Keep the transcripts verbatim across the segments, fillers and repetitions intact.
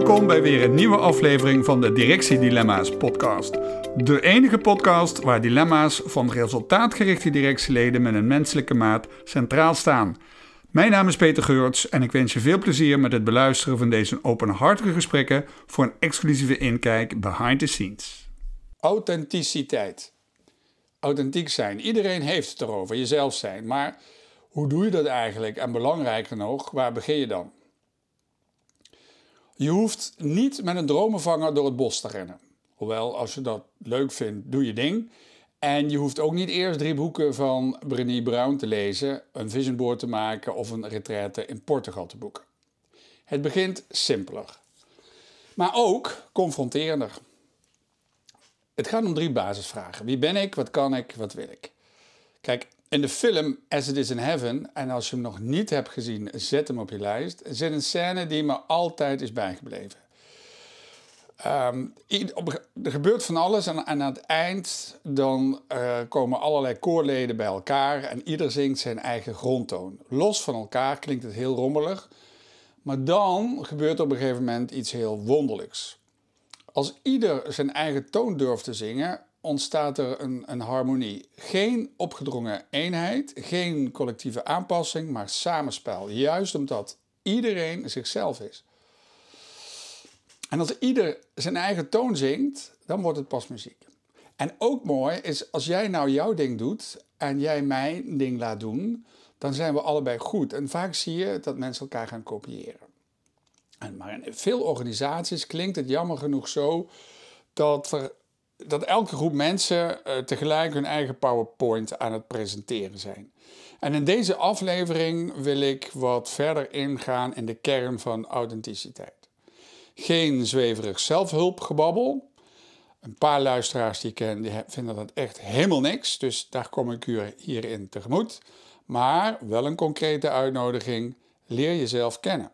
Welkom bij weer een nieuwe aflevering van de Directiedilemma's podcast. De enige podcast waar dilemma's van resultaatgerichte directieleden met een menselijke maat centraal staan. Mijn naam is Peter Geurts en ik wens je veel plezier met het beluisteren van deze openhartige gesprekken voor een exclusieve inkijk behind the scenes. Authenticiteit. Authentiek zijn. Iedereen heeft het erover, jezelf zijn. Maar hoe doe je dat eigenlijk? En belangrijker nog, waar begin je dan? Je hoeft niet met een dromenvanger door het bos te rennen. Hoewel, als je dat leuk vindt, doe je ding. En je hoeft ook niet eerst drie boeken van Brené Brown te lezen, een vision board te maken of een retraite in Portugal te boeken. Het begint simpeler. Maar ook confronterender. Het gaat om drie basisvragen. Wie ben ik, wat kan ik, wat wil ik? Kijk, in de film As It Is in Heaven, en als je hem nog niet hebt gezien, zet hem op je lijst, zit een scène die me altijd is bijgebleven. Um, er gebeurt van alles en, en aan het eind dan uh, komen allerlei koorleden bij elkaar en ieder zingt zijn eigen grondtoon. Los van elkaar klinkt het heel rommelig, maar dan gebeurt er op een gegeven moment iets heel wonderlijks. Als ieder zijn eigen toon durft te zingen, ontstaat er een, een harmonie. Geen opgedrongen eenheid, geen collectieve aanpassing, maar samenspel. Juist omdat iedereen zichzelf is. En als ieder zijn eigen toon zingt, dan wordt het pas muziek. En ook mooi is, als jij nou jouw ding doet en jij mijn ding laat doen, dan zijn we allebei goed. En vaak zie je dat mensen elkaar gaan kopiëren. En maar in veel organisaties klinkt het jammer genoeg zo dat, er, dat elke groep mensen uh, tegelijk hun eigen PowerPoint aan het presenteren zijn. En in deze aflevering wil ik wat verder ingaan in de kern van authenticiteit. Geen zweverig zelfhulpgebabbel. Een paar luisteraars die ik ken, die vinden dat echt helemaal niks. Dus daar kom ik u hierin tegemoet. Maar wel een concrete uitnodiging. Leer jezelf kennen.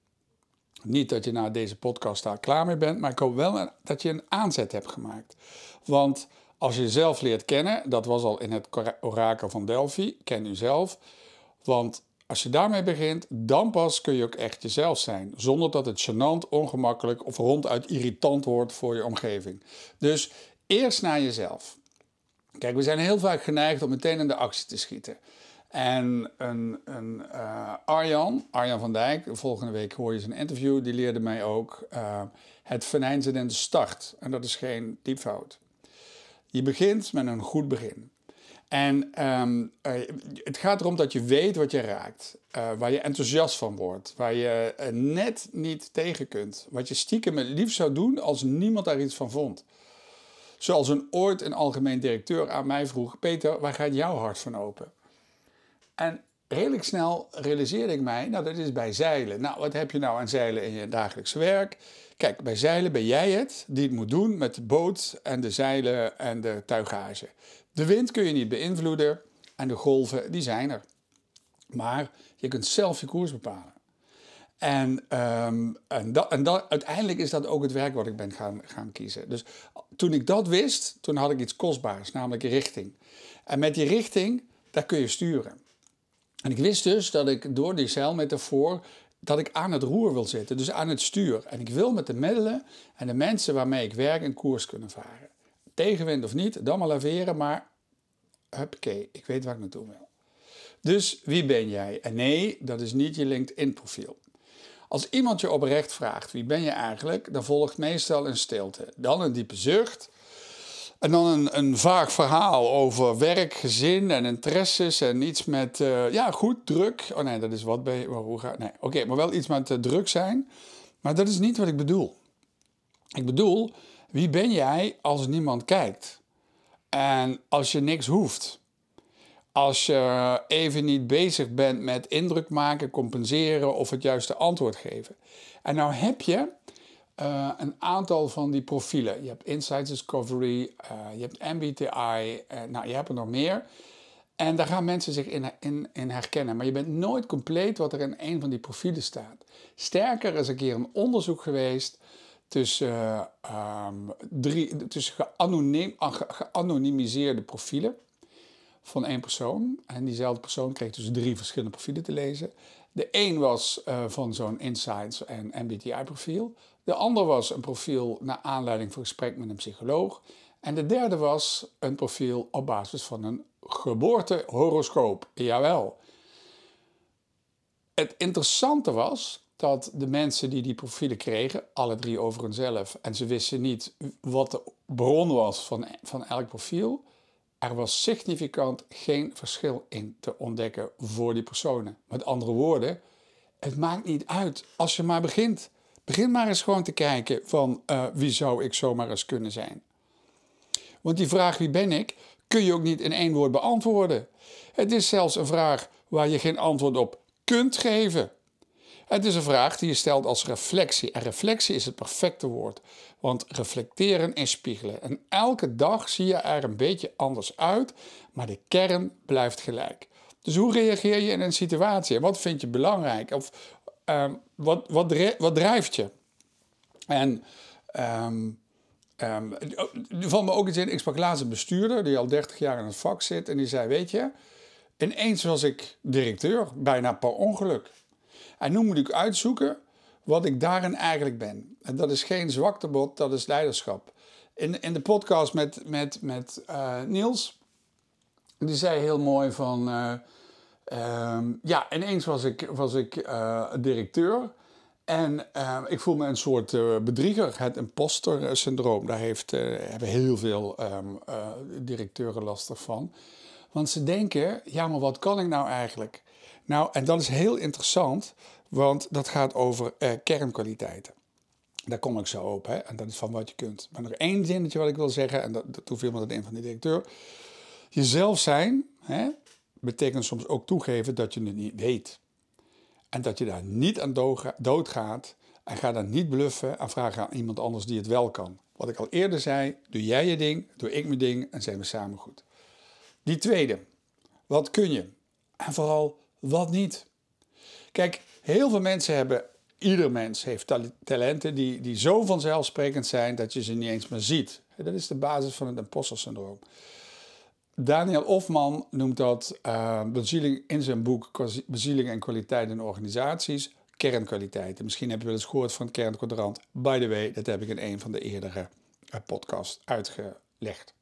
Niet dat je na deze podcast daar klaar mee bent, maar ik hoop wel dat je een aanzet hebt gemaakt. Want als je jezelf leert kennen, dat was al in het orakel van Delphi, ken jezelf. Want als je daarmee begint, dan pas kun je ook echt jezelf zijn. Zonder dat het gênant, ongemakkelijk of ronduit irritant wordt voor je omgeving. Dus eerst naar jezelf. Kijk, we zijn heel vaak geneigd om meteen in de actie te schieten. En een, een uh, Arjan, Arjan van Dijk, volgende week hoor je zijn interview, die leerde mij ook uh, het venijn zit in de start. En dat is geen diepfout. Je begint met een goed begin. En um, uh, het gaat erom dat je weet wat je raakt, uh, waar je enthousiast van wordt, waar je uh, net niet tegen kunt. Wat je stiekem het liefst zou doen als niemand daar iets van vond. Zoals een ooit een algemeen directeur aan mij vroeg, Peter, waar gaat jouw hart van open? En redelijk snel realiseerde ik mij, nou dat is bij zeilen. Nou, wat heb je nou aan zeilen in je dagelijkse werk? Kijk, bij zeilen ben jij het die het moet doen met de boot en de zeilen en de tuigage. De wind kun je niet beïnvloeden en de golven, die zijn er. Maar je kunt zelf je koers bepalen. En, um, en, dat, en dat, uiteindelijk is dat ook het werk wat ik ben gaan, gaan kiezen. Dus toen ik dat wist, toen had ik iets kostbaars, namelijk richting. En met die richting, daar kun je sturen. En ik wist dus dat ik door die zeilmetafoor, dat ik aan het roer wil zitten, dus aan het stuur. En ik wil met de middelen en de mensen waarmee ik werk een koers kunnen varen. Tegenwind of niet, dan maar laveren, maar huppakee, ik weet waar ik naartoe wil. Dus wie ben jij? En nee, dat is niet je LinkedIn-profiel. Als iemand je oprecht vraagt, wie ben je eigenlijk, dan volgt meestal een stilte. Dan een diepe zucht. En dan een, een vaag verhaal over werk, gezin en interesses en iets met, uh, ja goed, druk. Oh nee, dat is wat ben je, hoe ga Nee, oké, okay, maar wel iets met uh, druk zijn. Maar dat is niet wat ik bedoel. Ik bedoel, wie ben jij als niemand kijkt? En als je niks hoeft. Als je even niet bezig bent met indruk maken, compenseren of het juiste antwoord geven. En nou heb je uh, een aantal van die profielen. Je hebt Insights Discovery, uh, je hebt M B T I, uh, nou je hebt er nog meer. En daar gaan mensen zich in, in, in herkennen. Maar je bent nooit compleet wat er in een van die profielen staat. Sterker, er is een keer een onderzoek geweest tussen, uh, um, drie, tussen geanonym, ge, geanonimiseerde profielen van één persoon. En diezelfde persoon kreeg dus drie verschillende profielen te lezen. De een was uh, van zo'n Insights en M B T I profiel. De andere was een profiel naar aanleiding van gesprek met een psycholoog. En de derde was een profiel op basis van een geboortehoroscoop. Jawel. Het interessante was dat de mensen die die profielen kregen, alle drie over hunzelf, en ze wisten niet wat de bron was van, van elk profiel, er was significant geen verschil in te ontdekken voor die personen. Met andere woorden, het maakt niet uit als je maar begint. Begin maar eens gewoon te kijken van uh, wie zou ik zomaar eens kunnen zijn. Want die vraag wie ben ik, kun je ook niet in één woord beantwoorden. Het is zelfs een vraag waar je geen antwoord op kunt geven. Het is een vraag die je stelt als reflectie. En reflectie is het perfecte woord. Want reflecteren en spiegelen. En elke dag zie je er een beetje anders uit, maar de kern blijft gelijk. Dus hoe reageer je in een situatie? Wat vind je belangrijk? Of um, wat, wat, wat drijft je? En um, um, er valt me ook iets in. Ik sprak laatst een bestuurder die al dertig jaar in het vak zit. En die zei, weet je, ineens was ik directeur, bijna per ongeluk. En nu moet ik uitzoeken wat ik daarin eigenlijk ben. En dat is geen zwaktebod, dat is leiderschap. In, in de podcast met, met, met uh, Niels, die zei heel mooi van... Uh, um, ja, ineens was ik, was ik uh, directeur. En uh, ik voel me een soort uh, bedrieger, het imposter syndroom. Daar heeft, uh, hebben heel veel um, uh, directeuren lastig van. Want ze denken, ja, maar wat kan ik nou eigenlijk? Nou, en dat is heel interessant, want dat gaat over uh, kernkwaliteiten. Daar kom ik zo op, hè? En dat is van wat je kunt. Maar nog één zinnetje wat ik wil zeggen, en dat, dat viel me dat in van die directeur. Jezelf zijn, hè, betekent soms ook toegeven dat je het niet weet. En dat je daar niet aan doodgaat en ga dan niet bluffen en vragen aan iemand anders die het wel kan. Wat ik al eerder zei, doe jij je ding, doe ik mijn ding en zijn we samen goed. Die tweede, wat kun je? En vooral, wat niet? Kijk, heel veel mensen hebben, ieder mens heeft talenten die, die zo vanzelfsprekend zijn dat je ze niet eens meer ziet. Dat is de basis van het imposter syndroom. Daniel Hofman noemt dat uh, bezieling in zijn boek Bezieling en kwaliteit in organisaties, kernkwaliteiten. Misschien heb je wel eens gehoord van het kernkwadrant. By the way, dat heb ik in een van de eerdere uh, podcasts uitgelegd.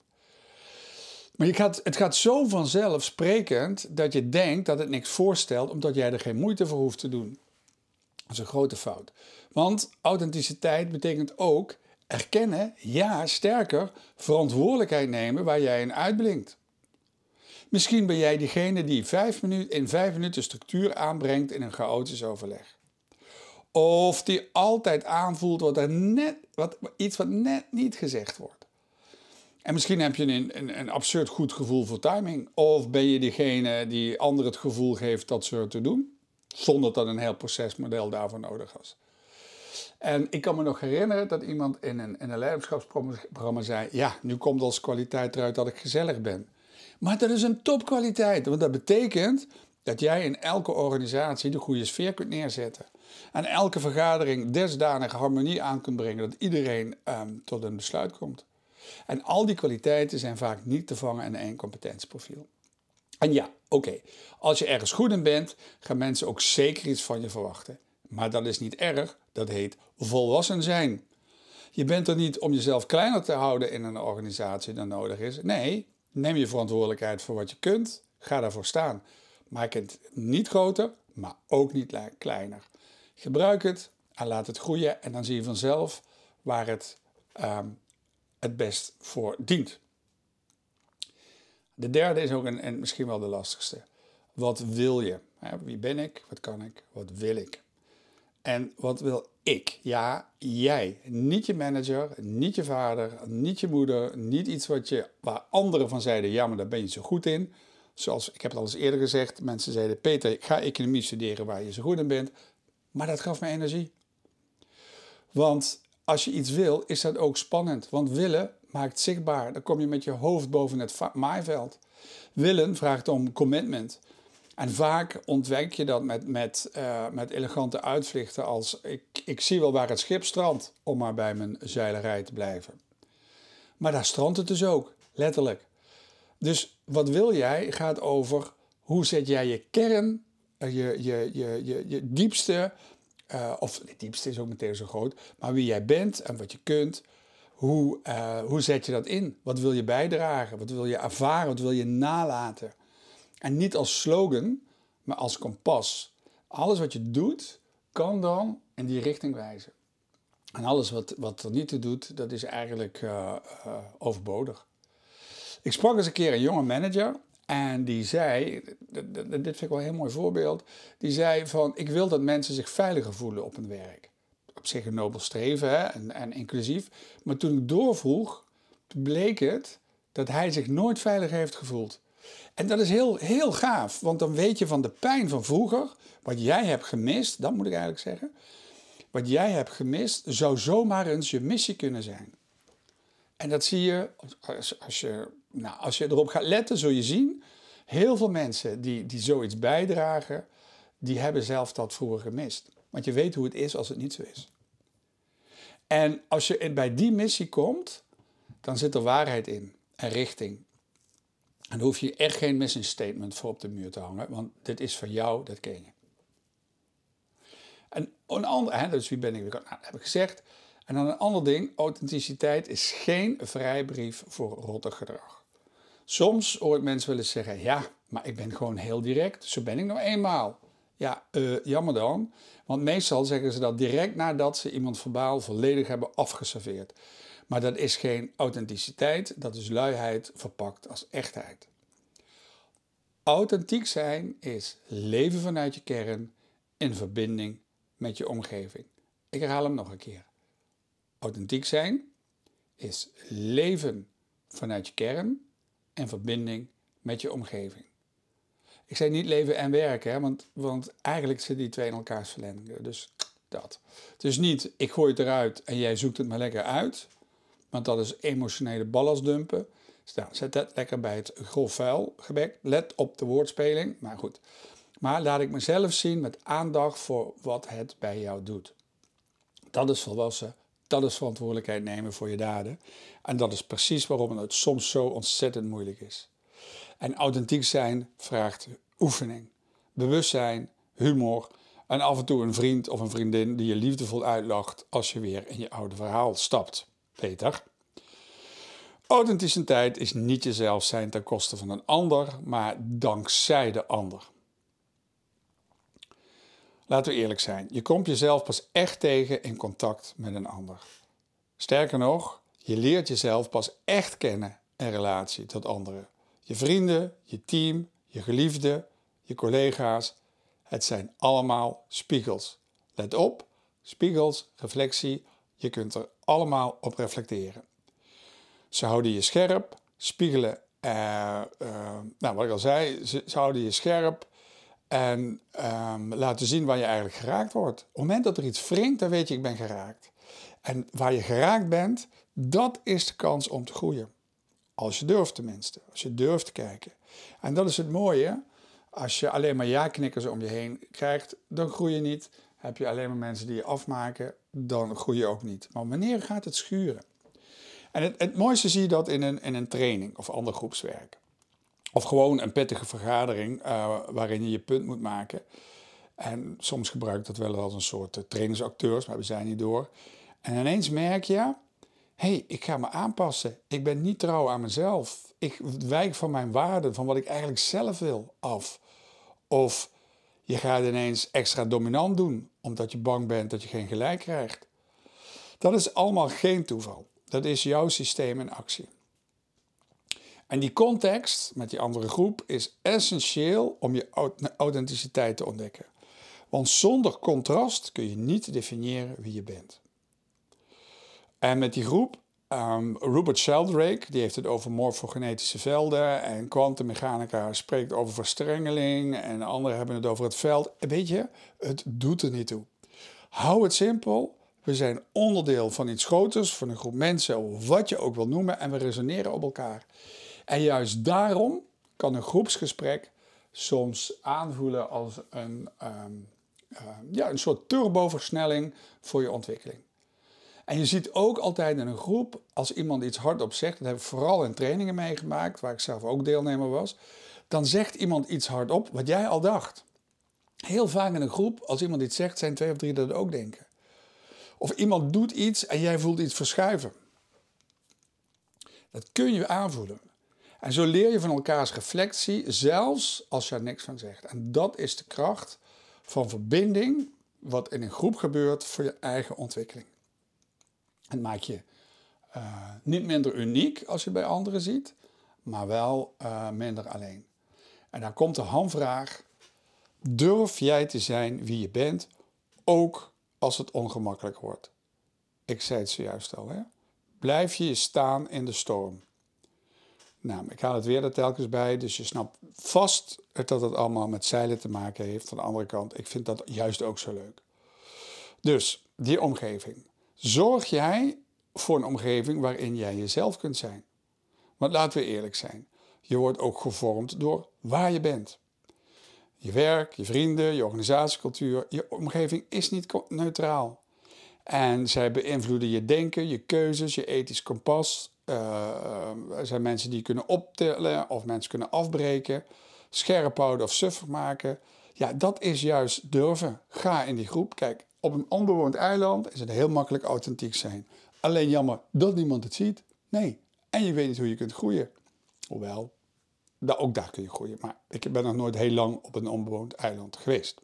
Maar je gaat, het gaat zo vanzelfsprekend dat je denkt dat het niks voorstelt, omdat jij er geen moeite voor hoeft te doen. Dat is een grote fout. Want authenticiteit betekent ook erkennen, ja, sterker, verantwoordelijkheid nemen waar jij in uitblinkt. Misschien ben jij diegene die vijf minuten, in vijf minuten structuur aanbrengt in een chaotisch overleg. Of die altijd aanvoelt wat er net, wat, iets wat net niet gezegd wordt. En misschien heb je een, een, een absurd goed gevoel voor timing. Of ben je diegene die anderen het gevoel geeft dat ze het te doen. Zonder dat een heel procesmodel daarvoor nodig was. En ik kan me nog herinneren dat iemand in een, in een leiderschapsprogramma zei... ja, nu komt als kwaliteit eruit dat ik gezellig ben. Maar dat is een topkwaliteit. Want dat betekent dat jij in elke organisatie de goede sfeer kunt neerzetten. En elke vergadering desdanig harmonie aan kunt brengen dat iedereen um, tot een besluit komt. En al die kwaliteiten zijn vaak niet te vangen in één competentieprofiel. En ja, oké, okay, als je ergens goed in bent, gaan mensen ook zeker iets van je verwachten. Maar dat is niet erg, dat heet volwassen zijn. Je bent er niet om jezelf kleiner te houden in een organisatie dan nodig is. Nee, neem je verantwoordelijkheid voor wat je kunt, ga daarvoor staan. Maak het niet groter, maar ook niet kleiner. Gebruik het en laat het groeien en dan zie je vanzelf waar het um, het best voor dient. De derde is ook een, en misschien wel de lastigste. Wat wil je? Wie ben ik? Wat kan ik? Wat wil ik? En wat wil ik? Ja, jij. Niet je manager, niet je vader, niet je moeder, niet iets wat je, waar anderen van zeiden, ja, maar daar ben je zo goed in. Zoals, ik heb het al eens eerder gezegd, mensen zeiden, Peter, ga economie studeren waar je zo goed in bent. Maar dat gaf me energie. Want als je iets wil, is dat ook spannend. Want willen maakt zichtbaar. Dan kom je met je hoofd boven het maaiveld. Willen vraagt om commitment. En vaak ontwijk je dat met, met, uh, met elegante uitvluchten als... Ik, ik zie wel waar het schip strandt, om maar bij mijn zeilerij te blijven. Maar daar strandt het dus ook, letterlijk. Dus wat wil jij gaat over hoe zet jij je kern, je, je, je, je, je diepste uh, of de diepste is ook meteen zo groot, maar wie jij bent en wat je kunt, hoe, uh, hoe zet je dat in? Wat wil je bijdragen? Wat wil je ervaren? Wat wil je nalaten? En niet als slogan, maar als kompas. Alles wat je doet, kan dan in die richting wijzen. En alles wat, wat er niet toe doet, dat is eigenlijk uh, uh, overbodig. Ik sprak eens een keer een jonge manager en die zei, dit vind ik wel een heel mooi voorbeeld, die zei van, ik wil dat mensen zich veiliger voelen op hun werk. Op zich een nobel streven, hè, en, en inclusief. Maar toen ik doorvroeg, bleek het dat hij zich nooit veilig heeft gevoeld. En dat is heel, heel gaaf, want dan weet je van de pijn van vroeger, wat jij hebt gemist, dat moet ik eigenlijk zeggen, wat jij hebt gemist, zou zomaar eens je missie kunnen zijn. En dat zie je, als, als, je, nou, als je erop gaat letten, zul je zien, heel veel mensen die, die zoiets bijdragen, die hebben zelf dat vroeger gemist. Want je weet hoe het is als het niet zo is. En als je bij die missie komt, dan zit er waarheid in en richting. En dan hoef je echt geen mission statement voor op de muur te hangen, want dit is van jou, dat ken je. En een ander, hè, dus wie ben ik? Nou, dat heb ik gezegd. En dan een ander ding, authenticiteit is geen vrijbrief voor rottig gedrag. Soms hoor ik mensen wel eens zeggen, ja, maar ik ben gewoon heel direct, zo ben ik nou eenmaal. Ja, uh, jammer dan, want meestal zeggen ze dat direct nadat ze iemand verbaal volledig hebben afgeserveerd. Maar dat is geen authenticiteit, dat is luiheid verpakt als echtheid. Authentiek zijn is leven vanuit je kern in verbinding met je omgeving. Ik herhaal hem nog een keer. Authentiek zijn is leven vanuit je kern en verbinding met je omgeving. Ik zei niet leven en werken, hè, want, want eigenlijk zitten die twee in elkaars verlenging. Dus dat. Dus niet, ik gooi het eruit en jij zoekt het maar lekker uit. Want dat is emotionele ballastdumpen. Dus nou, zet dat lekker bij het grof vuil gebek. Let op de woordspeling, maar goed. Maar laat ik mezelf zien met aandacht voor wat het bij jou doet. Dat is volwassen. Dat is verantwoordelijkheid nemen voor je daden. En dat is precies waarom het soms zo ontzettend moeilijk is. En authentiek zijn vraagt oefening, bewustzijn, humor en af en toe een vriend of een vriendin die je liefdevol uitlacht als je weer in je oude verhaal stapt. Peter. Authenticiteit is niet jezelf zijn ten koste van een ander, maar dankzij de ander. Laten we eerlijk zijn, je komt jezelf pas echt tegen in contact met een ander. Sterker nog, je leert jezelf pas echt kennen in relatie tot anderen. Je vrienden, je team, je geliefden, je collega's, het zijn allemaal spiegels. Let op, spiegels, reflectie, je kunt er allemaal op reflecteren. Ze houden je scherp, spiegelen, uh, uh, nou wat ik al zei, ze, ze houden je scherp en uh, laten zien waar je eigenlijk geraakt wordt. Op het moment dat er iets wringt, dan weet je ik ben geraakt. En waar je geraakt bent, dat is de kans om te groeien. Als je durft tenminste, als je durft te kijken. En dat is het mooie, als je alleen maar ja-knikkers om je heen krijgt, dan groei je niet. Heb je alleen maar mensen die je afmaken, dan groei je ook niet. Maar wanneer gaat het schuren? En het, het mooiste zie je dat in een, in een training of ander groepswerk. Of gewoon een pittige vergadering uh, waarin je je punt moet maken. En soms gebruik ik dat wel als een soort uh, trainingsacteurs, maar we zijn niet door. En ineens merk je, hé, hey, ik ga me aanpassen. Ik ben niet trouw aan mezelf. Ik wijk van mijn waarden, van wat ik eigenlijk zelf wil, af. Of je gaat ineens extra dominant doen, omdat je bang bent dat je geen gelijk krijgt. Dat is allemaal geen toeval. Dat is jouw systeem in actie. En die context met die andere groep is essentieel om je authenticiteit te ontdekken. Want zonder contrast kun je niet definiëren wie je bent. En met die groep, um, Rupert Sheldrake, die heeft het over morfogenetische velden en kwantummechanica spreekt over verstrengeling en anderen hebben het over het veld. Weet je, het doet er niet toe. Hou het simpel. We zijn onderdeel van iets groters, van een groep mensen, of wat je ook wil noemen, en we resoneren op elkaar. En juist daarom kan een groepsgesprek soms aanvoelen als een, um, uh, ja, een soort turboversnelling voor je ontwikkeling. En je ziet ook altijd in een groep, als iemand iets hardop zegt, dat heb ik vooral in trainingen meegemaakt, waar ik zelf ook deelnemer was, dan zegt iemand iets hardop wat jij al dacht. Heel vaak in een groep, als iemand iets zegt, zijn twee of drie dat ook denken. Of iemand doet iets en jij voelt iets verschuiven. Dat kun je aanvoelen. En zo leer je van elkaars reflectie, zelfs als je er niks van zegt. En dat is de kracht van verbinding, wat in een groep gebeurt voor je eigen ontwikkeling. Het maakt je uh, niet minder uniek als je het bij anderen ziet, maar wel uh, minder alleen. En dan komt de hamvraag: durf jij te zijn wie je bent, ook als het ongemakkelijk wordt? Ik zei het zojuist al, hè? Blijf je staan in de storm. Nou, ik haal het weer er telkens bij, dus je snapt vast dat het allemaal met zeilen te maken heeft. Van de andere kant, ik vind dat juist ook zo leuk. Dus, die omgeving. Zorg jij voor een omgeving waarin jij jezelf kunt zijn. Want laten we eerlijk zijn, je wordt ook gevormd door waar je bent. Je werk, je vrienden, je organisatiecultuur, je omgeving is niet neutraal. En zij beïnvloeden je denken, je keuzes, je ethisch kompas. Uh, er zijn mensen die kunnen optillen of mensen kunnen afbreken, scherp houden of suffer maken. Ja, dat is juist durven. Ga in die groep. Kijk, op een onbewoond eiland is het heel makkelijk authentiek zijn. Alleen jammer dat niemand het ziet. Nee, en je weet niet hoe je kunt groeien. Hoewel, da- ook daar kun je groeien. Maar ik ben nog nooit heel lang op een onbewoond eiland geweest.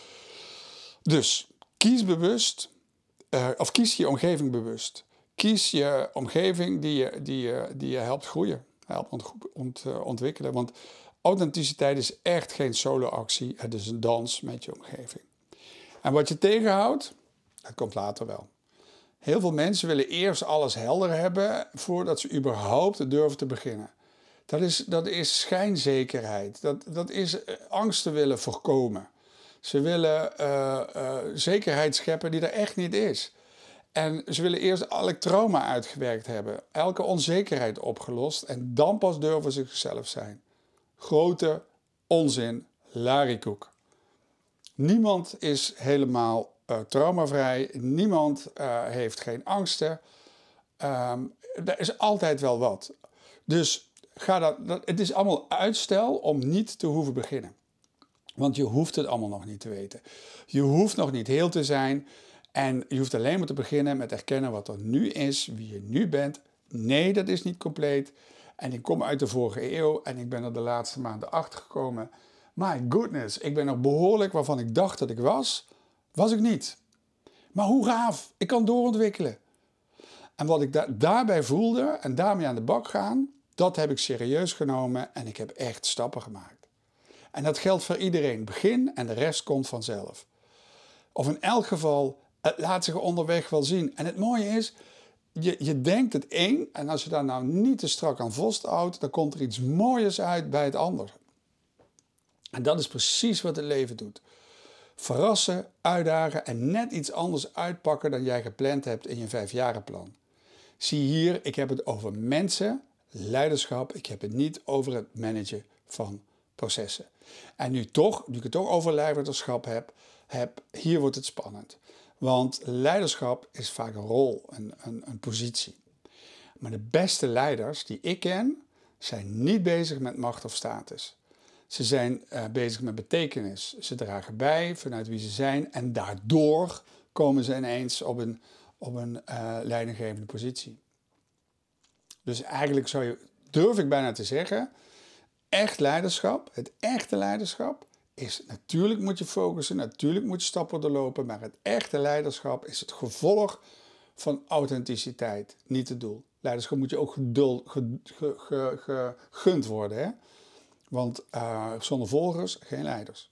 Dus, kies bewust, uh, of kies je omgeving bewust. Kies je omgeving die je, die je, die je helpt groeien, helpt ont, ont, ontwikkelen. Want authenticiteit is echt geen solo-actie. Het is een dans met je omgeving. En wat je tegenhoudt, dat komt later wel. Heel veel mensen willen eerst alles helder hebben voordat ze überhaupt durven te beginnen. Dat is, dat is schijnzekerheid. Dat, dat is angst te willen voorkomen. Ze willen uh, uh, zekerheid scheppen die er echt niet is. En ze willen eerst elk trauma uitgewerkt hebben, elke onzekerheid opgelost en dan pas durven ze zichzelf zijn. Grote onzin, larikoek. Niemand is helemaal uh, traumavrij, niemand uh, heeft geen angsten. Um, er is altijd wel wat. Dus ga dat, dat, het is allemaal uitstel om niet te hoeven beginnen. Want je hoeft het allemaal nog niet te weten. Je hoeft nog niet heel te zijn. En je hoeft alleen maar te beginnen met erkennen wat er nu is, wie je nu bent. Nee, dat is niet compleet. En ik kom uit de vorige eeuw en ik ben er de laatste maanden achter gekomen. My goodness, ik ben nog behoorlijk waarvan ik dacht dat ik was, was ik niet. Maar hoe gaaf, ik kan doorontwikkelen. En wat ik da- daarbij voelde en daarmee aan de bak gaan, dat heb ik serieus genomen en ik heb echt stappen gemaakt. En dat geldt voor iedereen. Begin en de rest komt vanzelf. Of in elk geval, het laat zich onderweg wel zien. En het mooie is, je, je denkt het één en als je daar nou niet te strak aan vasthoudt, dan komt er iets mooiers uit bij het ander. En dat is precies wat het leven doet. Verrassen, uitdagen en net iets anders uitpakken dan jij gepland hebt in je vijfjarenplan. Zie hier, ik heb het over mensen, leiderschap. Ik heb het niet over het managen van processen. En nu toch, nu ik het toch over leiderschap heb, heb hier wordt het spannend. Want leiderschap is vaak een rol, een, een, een positie. Maar de beste leiders die ik ken, zijn niet bezig met macht of status. Ze zijn uh, bezig met betekenis. Ze dragen bij vanuit wie ze zijn en daardoor komen ze ineens op een, op een uh, leidinggevende positie. Dus eigenlijk zou je, durf ik bijna te zeggen, echt leiderschap, het echte leiderschap, is natuurlijk moet je focussen, natuurlijk moet je stappen doorlopen, maar het echte leiderschap is het gevolg van authenticiteit, niet het doel. Leiderschap moet je ook geduld, ge, ge, ge, ge, gegund worden, hè? Want uh, zonder volgers geen leiders.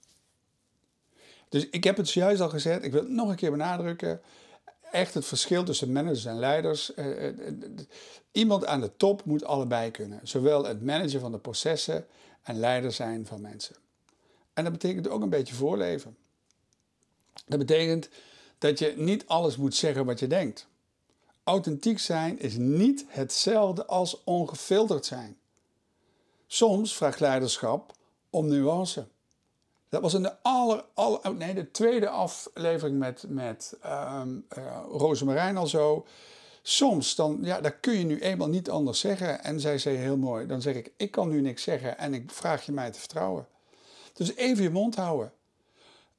Dus ik heb het juist al gezegd, ik wil het nog een keer benadrukken. Echt het verschil tussen managers en leiders. Uh, uh, uh, iemand aan de top moet allebei kunnen. Zowel het managen van de processen en leider zijn van mensen. En dat betekent ook een beetje voorleven. Dat betekent dat je niet alles moet zeggen wat je denkt. Authentiek zijn is niet hetzelfde als ongefilterd zijn. Soms vraagt leiderschap om nuance. Dat was in de, aller, aller, nee, de tweede aflevering met, met um, uh, Rosemarijn al zo. Soms, dan, ja, dat kun je nu eenmaal niet anders zeggen. En zij zei heel mooi, dan zeg ik, ik kan nu niks zeggen en ik vraag je mij te vertrouwen. Dus even je mond houden.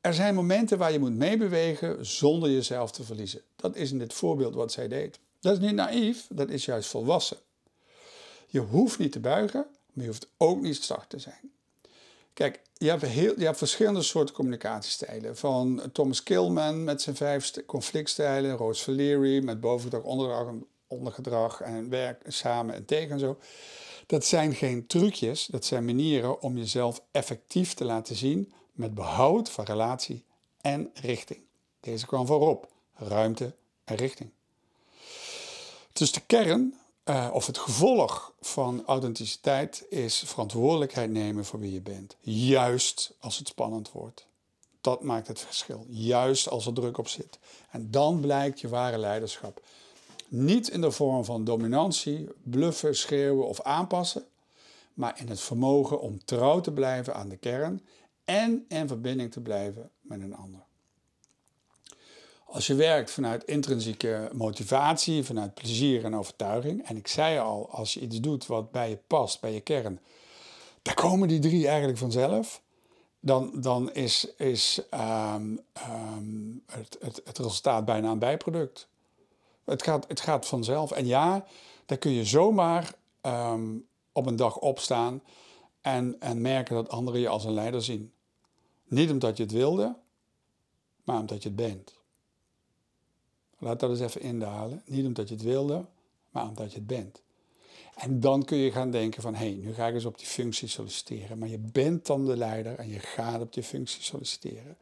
Er zijn momenten waar je moet meebewegen zonder jezelf te verliezen. Dat is in dit voorbeeld wat zij deed. Dat is niet naïef, dat is juist volwassen. Je hoeft niet te buigen, maar je hoeft ook niet strak te zijn. Kijk, je hebt, heel, je hebt verschillende soorten communicatiestijlen. Van Thomas Kilmann met zijn vijf conflictstijlen, Rose Valerie met bovengedrag, ondergedrag, ondergedrag en werk samen en tegen en zo. Dat zijn geen trucjes, dat zijn manieren om jezelf effectief te laten zien met behoud van relatie en richting. Deze kwam voorop, ruimte en richting. Dus de kern, uh, of het gevolg van authenticiteit is verantwoordelijkheid nemen voor wie je bent. Juist als het spannend wordt. Dat maakt het verschil. Juist als er druk op zit. En dan blijkt je ware leiderschap. Niet in de vorm van dominantie, bluffen, schreeuwen of aanpassen, maar in het vermogen om trouw te blijven aan de kern en in verbinding te blijven met een ander. Als je werkt vanuit intrinsieke motivatie, vanuit plezier en overtuiging, en ik zei al, als je iets doet wat bij je past, bij je kern, dan komen die drie eigenlijk vanzelf. Dan, dan is, is um, um, het, het, het resultaat bijna een bijproduct. Het gaat, het gaat vanzelf. En ja, dan kun je zomaar um, op een dag opstaan en, en merken dat anderen je als een leider zien. Niet omdat je het wilde, maar omdat je het bent. Laat dat eens even indalen. Niet omdat je het wilde, maar omdat je het bent. En dan kun je gaan denken van, hé, hey, nu ga ik eens op die functie solliciteren. Maar je bent dan de leider en je gaat op die functie solliciteren.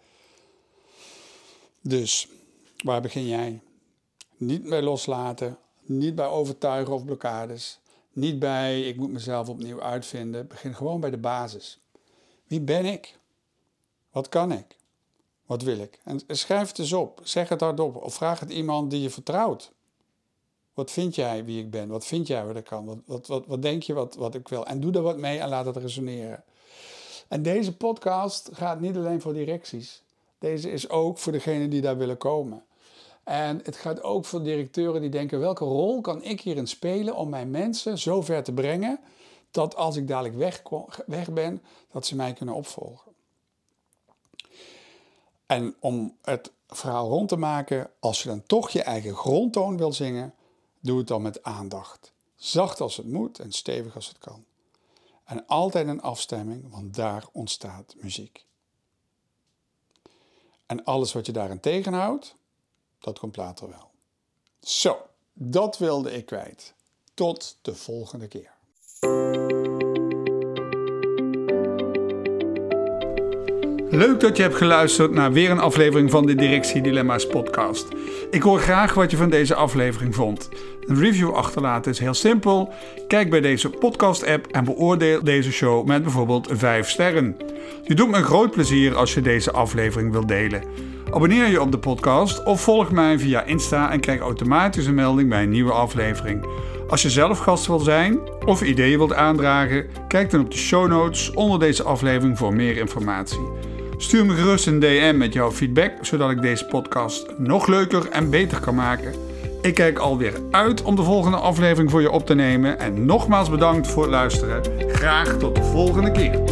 Dus, waar begin jij? Niet bij loslaten, niet bij overtuigen of blokkades. Niet bij, ik moet mezelf opnieuw uitvinden. Begin gewoon bij de basis. Wie ben ik? Wat kan ik? Wat wil ik? En schrijf het eens op. Zeg het hardop. Of vraag het iemand die je vertrouwt. Wat vind jij wie ik ben? Wat vind jij wat ik kan? Wat, wat, wat, wat denk je wat, wat ik wil? En doe er wat mee en laat het resoneren. En deze podcast gaat niet alleen voor directies. Deze is ook voor degenen die daar willen komen. En het gaat ook voor directeuren die denken, welke rol kan ik hierin spelen om mijn mensen zo ver te brengen dat als ik dadelijk weg, weg ben, dat ze mij kunnen opvolgen. En om het verhaal rond te maken, als je dan toch je eigen grondtoon wil zingen, doe het dan met aandacht. Zacht als het moet en stevig als het kan. En altijd een afstemming, want daar ontstaat muziek. En alles wat je daarin tegenhoudt, dat komt later wel. Zo, dat wilde ik kwijt. Tot de volgende keer. Leuk dat je hebt geluisterd naar weer een aflevering van de Directie Dilemma's podcast. Ik hoor graag wat je van deze aflevering vond. Een review achterlaten is heel simpel. Kijk bij deze podcast-app en beoordeel deze show met bijvoorbeeld vijf sterren. Je doet me een groot plezier als je deze aflevering wilt delen. Abonneer je op de podcast of volg mij via Insta en krijg automatisch een melding bij een nieuwe aflevering. Als je zelf gast wil zijn of ideeën wilt aandragen, kijk dan op de show notes onder deze aflevering voor meer informatie. Stuur me gerust een D M met jouw feedback, zodat ik deze podcast nog leuker en beter kan maken. Ik kijk alweer uit om de volgende aflevering voor je op te nemen. En nogmaals bedankt voor het luisteren. Graag tot de volgende keer.